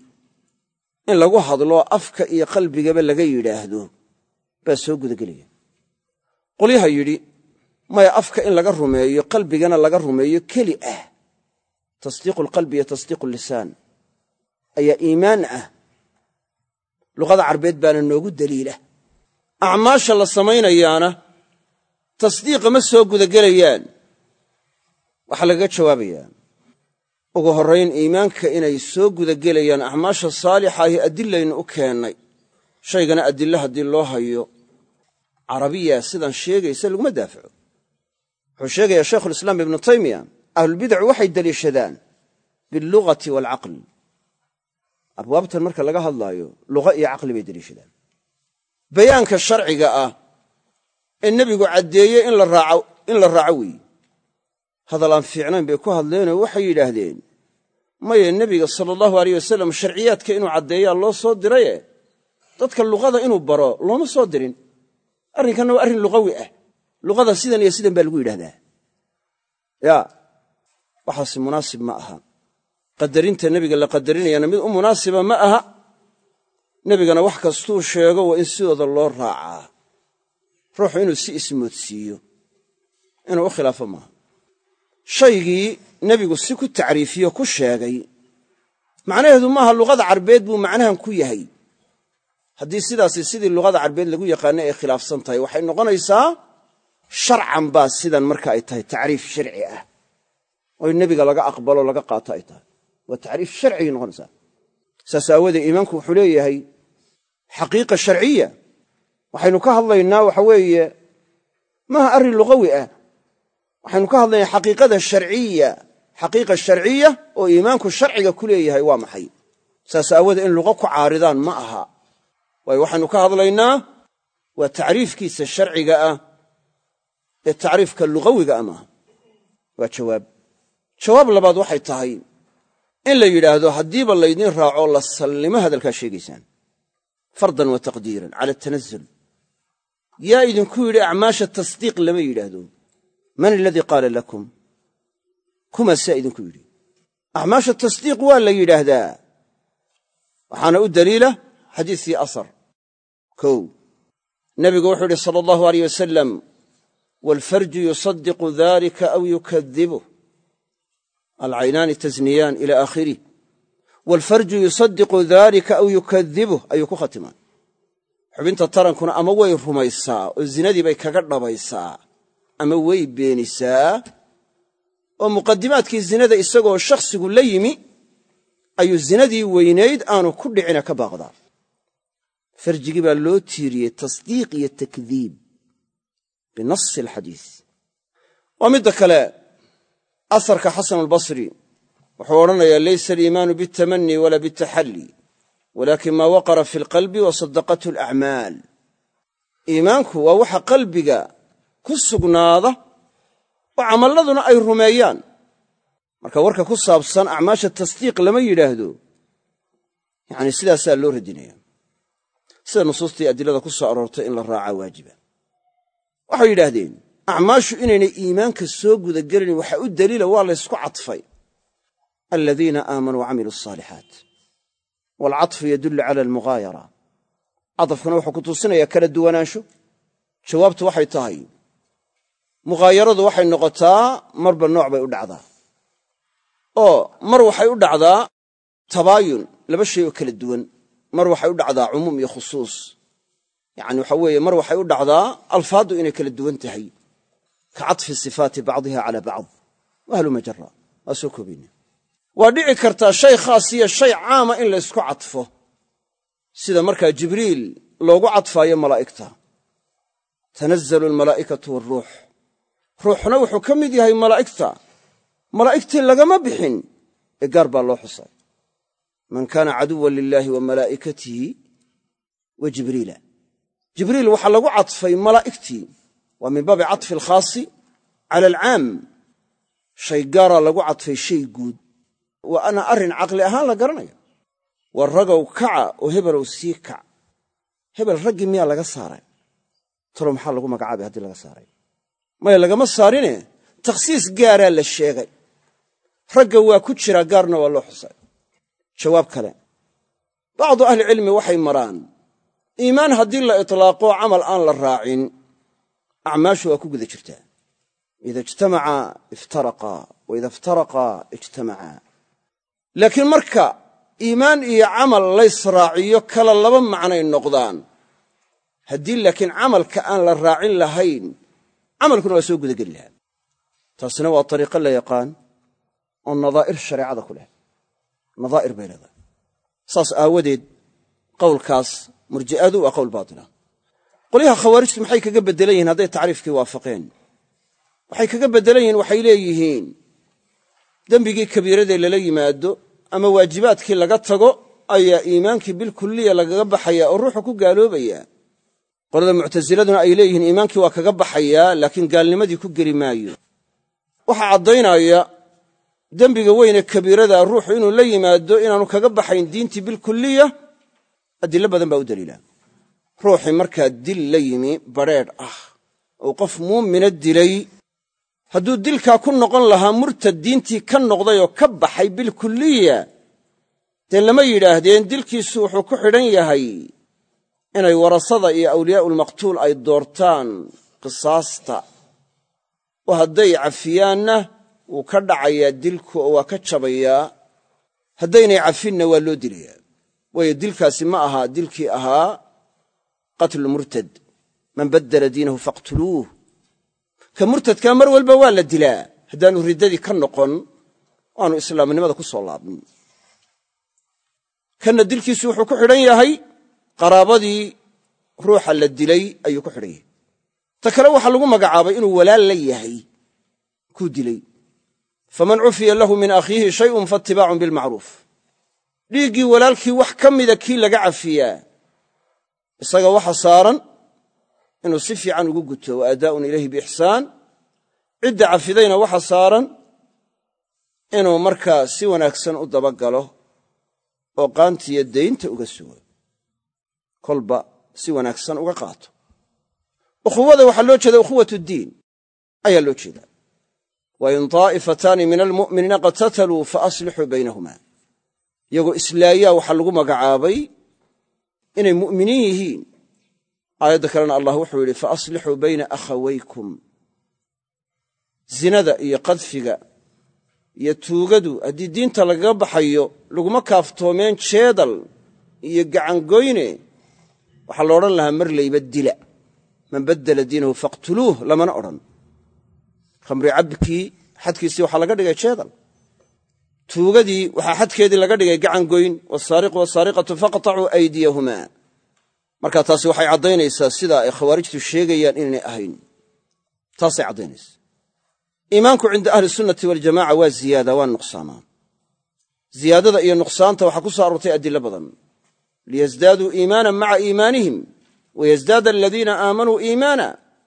[SPEAKER 1] in lagu hadlo afka iyo qalbigaba laga yidhaahdo baa soo gudagelaya qolyaha yidhi maya afka in laga rumeeyo qalbigana laga rumeeyo keli ah tasdiiqu alqalbi iyo tasdiiqu lisaan ayaa iimaan ah luqada carbeed baana noogu daliila acmaasha la samaynayaana tasdiiqa ma soo gudagelayaan waxaa lagaga jawaabayaa ugu horrayn iimaanka inay soo gudagelayaan acmaasha saalixa ahi adillaynu u keennay shaygana adilla haddii loo hayo carabiya sidan sheegaysa laguma daafaco wuxuu sheegayaa shaykhulislaam ibnu taymiya ahlulbidacu waxay deliishadaan billugati waalcaql abwaabtan marka laga hadlaayo luqa iyo caqli bay deliishadaan bayaanka sharciga ah ee nebigu caddeeyey in la raaco in la raaco weeye hadal aan fiicnayn bay ku hadleenoo waxay yidhaahdeen maye nebiga sala allahu alayh wasalam sharciyaadka inuu caddeeyaa loo soo diraye dadka luqada inuu baro looma soo dirin arrinkanna waa arrin luqawi ah luqada sidan iyo sidan baa lagu yidhahdaa yaa waxaasi munaasib ma aha qadarinta nebiga la qadarinayana mid u munaasiba ma aha nebigana wax kastuu sheego waa in sidooda loo raacaa ruuxu inuu si ismoodsiiyo inuu u khilaafo maaha shaygii nebigu si ku tacriifiyo ku sheegay macnaheedu maaha luqada carbeed buu macnahan ku yahay haddii sidaasi sidii luqada carbeed lagu yaqaanay ay khilaafsan tahay waxay noqonaysaa sharcan baa sidan marka ay tahay tacriif sharci ah oo nebiga laga aqbalo laga qaato ay tahay waa tacriif sharcigay noqonaysaa saas aawoodee iimaanku wuxuu leeyahay xaqiiqa sharciya waxaynu ka hadlaynaa waxa weeye maaha arrin luqawi ah waxaynu ka hadlaynaa xaqiiqada sharciya xaqiiqa sharciya oo iimaanku sharciga ku leeyahay waa maxay saas aawoodee in luqo ku caaridaan ma aha waayo waxaynu ka hadlaynaa waa tacriifkiisa sharciga ah ee tacriifka luqawiga ah maaha waa jawaab jawaab labaad waxay tahay in la yidhaahdo haddiiba laydin raaco la sallimo hadalkaa sheegaysaan fardan wa taqdiiran cala atanazul yaa idinku yidhi acmaasha tasdiiq lama yidhaahdo man aladii qaala lakum kuma saa idinku yidhi acmaasha tasdiiq waa la yidhaahdaa waxaana u daliila xadiiskii asar kow nebigu wuxuu yidhi sala allahu alayh wasalam waalfarju yusadiqu dalika aw yukadibuh alcaynaani tazniyaan ila aakhirih waalfarju yusadiqu dalika aw yukadibuh ayuu ku khatimaa xubinta tarankuna ama way rumaysaa oo zinadii bay kaga dhabaysaa ama way beenisaa oo muqaddimaadkii zinada isagoo shakhsigu la yimi ayuu zinadii weynayd aanu ku dhicina ka baaqdaa farjigii baa loo tiiriyey tasdiiq iyo takdiib binasi alxadiis waa midda kale asarka xasan albasri wuxuu odhanayaa laysa aliimaanu biاltamani wala biاltaxalli walakin maa waqara fi alqalbi wa sadaqathu alacmaal iimaanku waa waxa qalbiga ku sugnaada oo camalladuna ay rumeeyaan marka warka ku saabsan acmaasha tasdiiq lama yidhaahdo yacni sidaasaa loo radinaya sida nusuustii adilada ku soo aroortay in la raacaa waajiba waxay yidhaahdeen acmaashu inaynay iimaanka soo gudagelin waxaa u daliila waa laysku cadfay aladiina aamanuu wacamiluu asaalixaat waalcadfu yadullu cala almughaayara cadafkuna wuxuu ku tuusinayaa kala duwanaansho jawaabtu waxay tahay mughaayaradu waxay noqotaa marba nooc bay u dhacdaa oo mar waxay u dhacdaa tabaayun laba shay oo kala duwan mar waxay u dhacdaa cumuum iyo khusuus yacni waxa weeye mar waxay u dhacdaa alfaaddu inay kala duwan tahay ka cadfi sifaati bacdiha calaa bacd ahlu majara waa soo koobayna waa dhici kartaa shay khaas iyo shay caama in laysku cadfo sida markaa jibriil loogu cadfaayo malaa'igta tanazzalu almalaa'ikatu waaruux ruuxna wuxuu ka mid yahay malaa'igta malaa'igtii lagama bixin ee gaar baa loo xusay man kaana caduwan lilaahi wa malaa'ikatihi wa jibriila jibriil waxaa lagu cadfay malaa'igtii waa min baabi cadfi alkhaasi cala alcaam shay gaaraa lagu cadfay shay guud waa ana arrin caqli ahaan la garanayo war ragow kaca oo hebelow sii kac hebel raggii miyaa laga saaray talo maxaa lagu magacaabay haddii laga saaray maya lagama saarine takhsiis gaaraa la sheegay ragga waa ku jira gaarna waa loo xusay jawaab kale bacdu ahlicilmi waxay maraan iimaan haddii la itlaaqo camal aan la raacin acmaashu waa ku guda jirtaa ida ijtamaca iftaraqa wa ida iftaraqa ijtamacaa laakiin marka iimaan iyo camal laysraaciyo kala laba macnay noqdaan haddii laakiin camalka aan la raacin lahayn camalkuna waa soo gudageli lahaa taasina waa ariiqo la yaqaan oo nadaa'ir shareecada ku leh nadaa'ir bay leedahay saas aawadeed qowlkaas murji'adu waa qowl baatila qolyaha khawaarijtu maxay kaga beddelan yihiin hadday tacriifkii waafaqeen waxay kaga beddelan yihiin waxay leeyihiin dembigii kabiiradee lala yimaado ama waajibaadkii laga tago ayaa iimaankii bilkulliya lagaga baxaya oo ruuxu ku gaaloobaya qolada muctasiladuna ay leeyihiin iimaankii waa kaga baxayaa laakiin gaalnimadii ku geli maayo. waxaa caddaynaya dembiga weyne kabiirada ruuxu inuu la yimaado inaanu kaga baxayn diintii bilkulliya adilo badan baa u daliila. ruuxii markaa dil la yimi badrheedh ah oo qof muumina dilay, hadduu dilkaa ku noqon lahaa murtad diintii ka noqday oo ka baxay bilkulliya, dee lama yidhaahdeen dilkiisu wuxuu ku xidhan yahay inay warasada iyo awliyaa'ulmaqtuul ay doortaan qisaasta, oo hadday cafiyaanna wuu ka dhacayaa dilku oo waa ka jabayaa, haddaynay cafinna waa loo dilayaa. waayo dilkaasi ma aha dilkii ahaa qatlu murtad, man baddala diinahu faqtuluuh. ka murtadkaa mar walba waa la dilaa haddaanu riddadii ka noqon oo aanu islaamnimada ku soo laabnin. kanna dilkiisu wuxuu ku xidhan yahay qaraabadii ruuxa la dilay ayuu ku xidhan yahay. ta kale waxaa lagu magacaabay inuu walaal la yahay kuu dilay. faman cufiya lahu min akhiihi shay'un faatibaacun bilmacruuf. dhiiggii walaalkii wax ka mida kii laga cafiyaa, isaga waxa saaran inuu si fiican ugu guto, wa aadaa'un ilayhi biixsaan. cidda cafidayna waxa saaran inuu markaa si wanaagsan u dabagalo oo qaantiyo daynta uga sugo, kolba si wanaagsan uga qaato. ukhuwada waxaa loo jeeda ukhuwat ddiin ayaa loo jeedaa. wain taa'ifataani min almu'miniina qatataluu faaslixuu baynahumaa. iyagoo islaayaa waxaa lagu magacaabay inay mu'miniin yihiin. aayadda kalena allah wuxuu yidhi faaslixuu bayna akhawaykum. zinada iyo qadfiga iyo tuugadu haddii diinta lagaga baxayo laguma kaaftoomeen jeedal iyo gacangoyne, waxaa la odhan lahaa mar layba dila, man baddala diinahu faqtuluuh lamana odhan. khamri cabkii xadkiisii waxaa laga dhigay jeedal, tuugadii waxaa xadkeedii laga dhigay gacangoyn, wasaariqu wasaariqatu faqtacuu aydiyahumaa. markaa taasi waxay caddaynaysaa sida ay khawaarijtu sheegayaan inaynay ahayn. taasay caddaynaysaa. iimaanku cinda ahli sunnati waljamaca waa ziyaada, waa nuqsaamaa. ziyaadada iyo nuqsaanta waxaa ku soo aroortay adilo badan. liyasdaaduu iimaanan maca iimaanihim wayasdaada aladiina aamanuu iimaana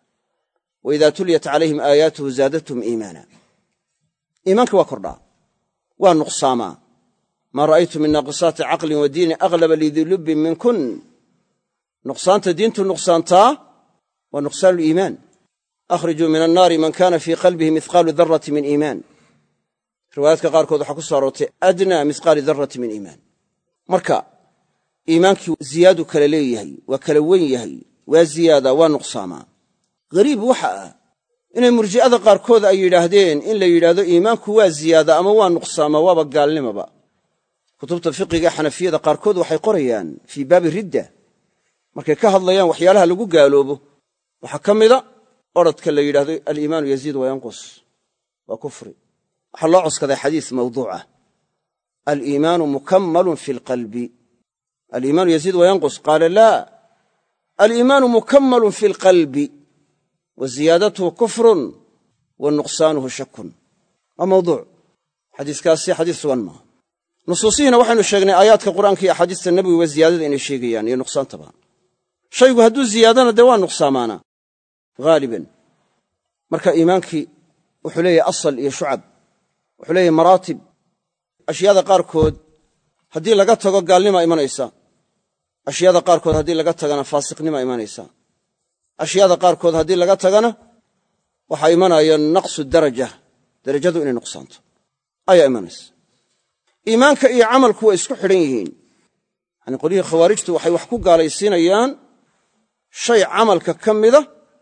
[SPEAKER 1] waidaa tuliyat calayhim aayaatuhu zaadathum iimaana. iimaanka waa kordhaa, waa nuqsaamaa. maa ra'aytu min naaqisaati caqlin wa diinin aglaba lidii lubbin minkun. nuqsaanta diintu nuqsaantaa waa nuqsaanu liimaan. akhrijuu min annaari man kaana fii qalbihi mihqaalu darrati min iimaan. riwaayaadka qaarkood waxaa ku soo aroortay adnaa mihqaali darrati min iimaan. marka iimaankii ziyaadu kala leeyahay, waa kala wen yahay, waa ziyaada, waa nuqsaamaa. ghariib waxa ah inay murji'ada qaarkood ay yidhaahdeen in la yidhaahdo iimaanku waa ziyaada ama waa nuqsaamaa waaba gaalnimaba. kutubta fiqiga xanafiyada qaarkood waxay qorayaan fii baabi ridda, markay ka hadlayaan waxyaalaha lagu gaaloobo waxaa ka mida orodka la yidhaahdo aliimaanu yaziid wayanqus, waa kufri. waxaa loo coskaday xadiis mawduucah, aliimaanu mukammalun fi lqalbi. aliimaanu yaziid wayanqus qaala laa, aliimaanu mukammalun fi lqalbi wa ziyaadatuhu kufrun wa nuqsaanuhu shakun. waa mawduuc. xadiiskaasi xadiis sugan maaha. nusuusihiina waxaynu sheegnay aayaadka qur'aanka iyo axaadiista nebiga ziyaadada inay sheegayaan iyo nuqsaantaba. shaygu hadduu ziyaadana dee waa nuqsaamaana haaliban. marka iimaankii wuxuu leeyahay asal iyo shucab, wuxuu leeyahay maraatib. ashyaada qaarkood haddii laga tago gaalnima imanaysa, ashyaada qaarkood haddii laga tagana faasiqnima imanaysa, ashyaada qaarkood haddii laga tagana waxaa imanaya naqsu daraja, darajadu inay nuqsaanto ayaa imanaysa. iimaanka iyo camalku way isku xidhan yihiin. yacanii qolyihii khawaarijtu waxay wax ku gaalaysiinayaan shay camalka ka mida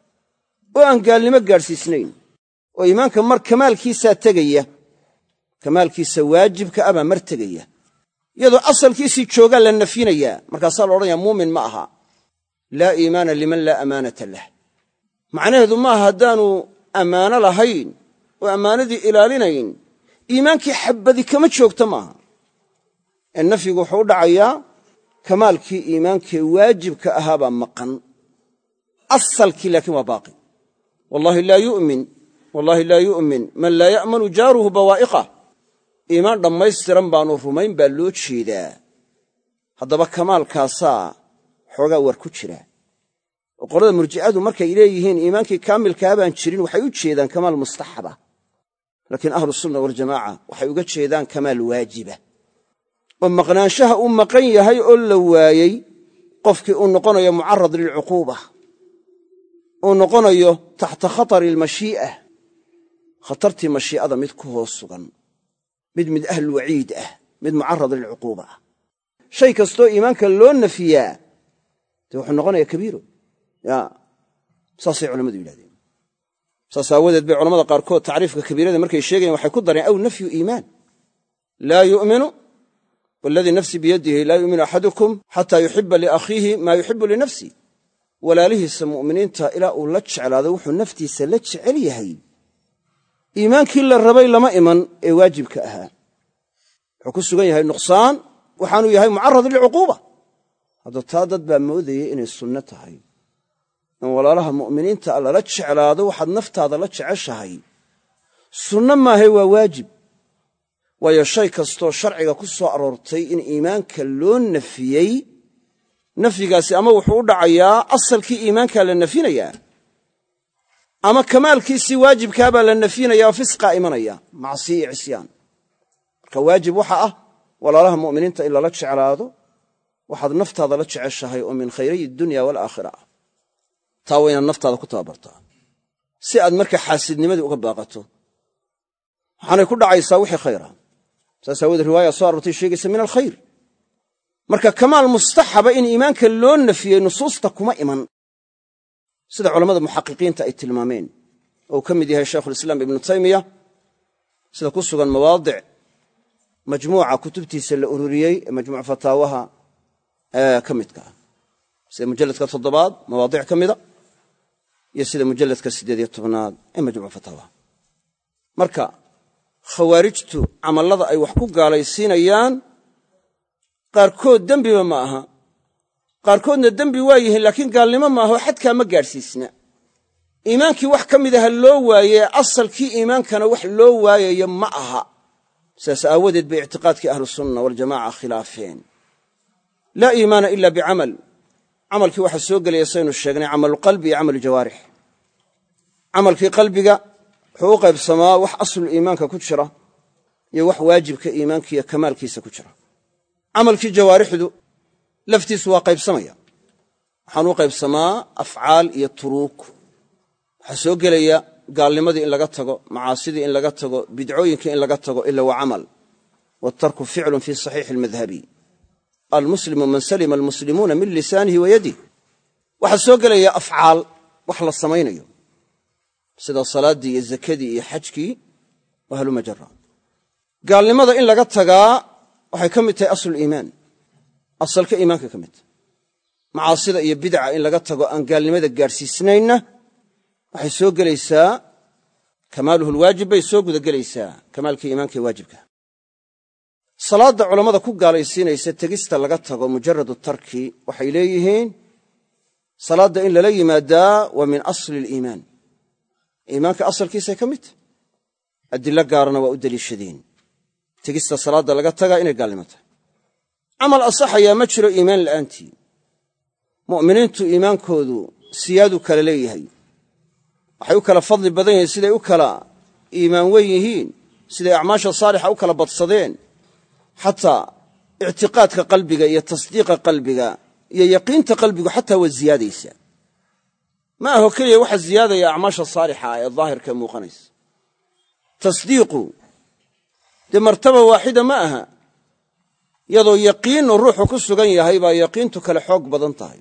[SPEAKER 1] oo aan gaalnimo gaadhsiisnayn, oo iimaanka mar kamaalkiisaa tegaya, kamaalkiisa waajibka abaa mar tegaya, iyadoo asalkiisii joogaa la nafyinayaa. markaasaa la odhanayaa muumin ma aha. laa iimaana liman laa amaanata lah. macnaheedu ma aha haddaanu ammaano lahayn oo ammaanadii ilaalinayn iimaankii xabbadi kama joogto maaha. ee nafyigu wuxuu u dhacayaa kamaalkii iimaankee waajibka ahaabaa maqan, asalkii laakiin waa baaqi. wallahi laa yu'min wallahi laa yu'min man laa ya'manu jaaruhu bawaa'iqah. iimaan dhammaystiran baanu rumayn baa loo jeedaa. haddaba kamaalkaasaa xoogaa war ku jira oo qolada murji'adu markay leeyihiin iimaankii kaamilkaa baan jirin waxay u jeedaan kamaal mustaxaba laakiin ahlu sunna waljamaaca waxay uga jeedaan kamaal waajiba oo maqnaanshaha uu maqan yahay oo la waayey qofkii uu noqonayo mucarad lilcuquuba uu noqonayo taxta khatari almashii'a khatartii mashii'ada mid ku hoos sugan mid mid ahlulwaciid ah mid mucarad lilcuquuba ah shay kastoo iimaanka loo nafiyaa dee wuxuu noqonayaa kabiiro ya saasay culammadu yidhahdeen saas aawadeed bay culamada qaarkood tacriifka kabiirada markay sheegayeen waxay ku dareen aw nafyu iimaan laa yu'minu waladii nafsi biyadihi laa yu'minu axadukum xataa yuxiba liakhiihi maa yuxibu linafsi walaalihiisa mu'miniinta ilaa uu la jeclaado wuxuu naftiisa la jecel yahay iimaankii la rabay lama iman ee waajibka ahaa wuxuu ku sugan yahay nuqsaan waxaanuu yahay mucarad lilcuquuba hadda taa dad baa moodayay inay sunno tahay in walaalaha mu'miniinta lala jeclaado waxaad naftaada la jeceshahay sunno maahay waa waajib waayo shay kastoo sharciga ku soo aroortay in iimaanka loo nafiyey nafyigaasi ama wuxuu u dhacayaa asalkii iimaankaa la nafinayaa ama kamaalkiisii waajibkaabaa la nafinayaa oo fisqaa imanaya macsiya iyo cisyaan marka waajib waxa ah walaalaha mu'miniinta in lala jeclaado waxaad naftaada la jeceshahay oo min khayray dunya walaakhira ah taa waa inaad naftaada ku tababartaa si aad marka xaasidnimadii uga baaqato waxaanay ku dhacaysaa wixii khayra saas aawoodee riwaaya soo aroortay sheegaysa min alkhayr marka kamaal mustaxaba in iimaanka loo nafiyey nusuusta kuma iman sida culammada muxaqiqiinta ay tilmaameen oo uu ka mid yahay shaykhulislaam ibnu taymiya sida ku sugan mawaadic majmuuca kutubtiisa la ururiyey ee majmuuc fataawaha ka midka ah sida mujalladka toddobaad mawaadic ka mida iyo sida mujalladka siddeed iyo tobnaad ee majmuuc fataawaha marka khawaarijtu camallada ay wax ku gaalaysiinayaan qaarkood dembiba ma aha qaarkoodna dembi waa yihiin laakiin gaalnimo maaha oo xadkaa ma gaadhsiisna iimaankii wax ka mid aha loo waayee asalkii iimaankana wax loo waayayo ma aha sidaas aawadeed bay ictiqaadkii ahlusunna waljamaaca khilaafeen laa iimaana ila bicamal camalkii waxaa soo gelaya saynu sheegnay camaluqalbi iyo camalu jawaarix camalkii qalbiga wuxuu u qaybsamaa wax aslul iimaanka ku jira iyo wax waajibka iimaanka iyo kamaalkiisa ku jira camalkii jawaarixdu laftiisu waa qaybsamaya waxaan u qaybsamaa afcaal iyo turuuk waxaa soo gelaya gaalnimadii in laga tago macaasidii in laga tago bidcooyinkii in laga tago ila waa camal waatarku ficlun fii saxiixi almadhabi almuslimu man salima almuslimuuna min lisaanihi wa yadih waxaa soo gelaya afcaal wax la samaynayo sida salaaddii iyo zakadii iyo xajkii wahalumajara gaalnimada in laga tagaa waxay ka mid tahay asluliimaan asalka iimaanka ka mid tahay macaasida iyo bidca in laga tago aan gaalnimada gaadhsiisnaynna waxay soo gelaysaa kamaaluhu lwaajib bay soo gudagelaysaa kamaalkii iimaanka ee waajibka salaadda culammada ku gaalaysiinaysa tegista laga tago mujaradu tarki waxay leeyihiin salaadda in lala yimaadaa waa min asli aliimaan iimaanka asalkiisay ka mid tahay adilo gaarana waa u deliishadeen tegista salaadda laga tagaa inay gaalnimo tahay camal asaxayaa ma jiro iimaan la'aantii mu'miniintu iimaankoodu siyaadu kala leeyahay waxay u kala fadli badan yihiin siday u kala iimaan weyn yihiin siday acmaasha saalixa u kala badsadeen xataa ictiqaadka qalbiga iyo tasdiiqa qalbiga iyo yaqiinta qalbigu xataa waa ziyaadaysaa ma aho keliya waxa ziyaadaya acmaasha saalixa ee daahirka muuqanaysa tasdiiqu dee martaba waaxida ma aha iyadoo yaqiinnu ruuxu ku sugan yahay baa yaqiintu kale xoog badan tahay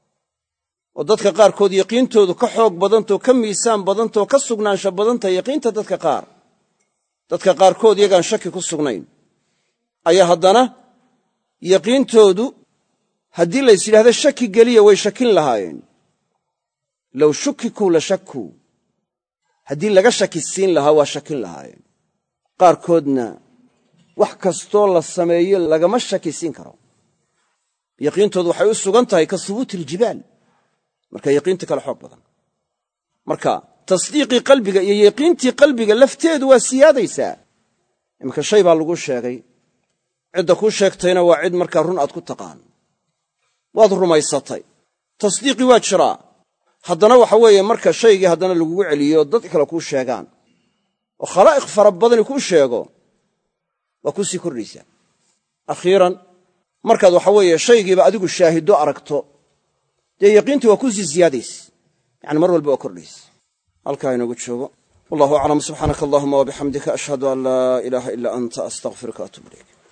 [SPEAKER 1] oo dadka qaarkood yaqiintoodu ka xoog badantao ka miisaan badantao ka sugnaansha badan tahay yaqiinta dadka qaar dadka qaarkood iyagaan shaki ku sugnayn ayaa haddana yaqiintoodu haddii lays yidhahdo shaki geliya way shakin lahaayeen low shukikuu la shakuu haddii laga shaki siin lahaa waa shakin lahaayeen qaarkoodna wax kastoo la sameeyo lagama shaki siin karo yaqiintoodu waxay u sugan tahay ka hubuuti iljibaal marka yaqiinta kale xoog badan marka tasdiiqii qalbiga iyo yaqiintii qalbiga lafteedu waa siyaadaysaa iminka shay baa lagu sheegay cidda kuu sheegtayna waa cid markaa run aad ku taqaan waad rumaysatay tasdiiqii waa jiraa haddana waxa weeye marka shaygii haddana lagugu celiyo dad kale kuu sheegaan oo khalaa'iq fara badani kuu sheego waa ku sii kordhaysaa akhiiran markaad waxa weeye shaygiiba adigu shaahiddo aragto dee yaqiintii waa ku sii ziyaadaysa yani mar walba waa kordhaysa halkaa inoogu joogo wallahu aclam subxaanaka allahuma wabixamdika ashhadu an laa ilaaha ila anta astaqfiruka atuub ilayk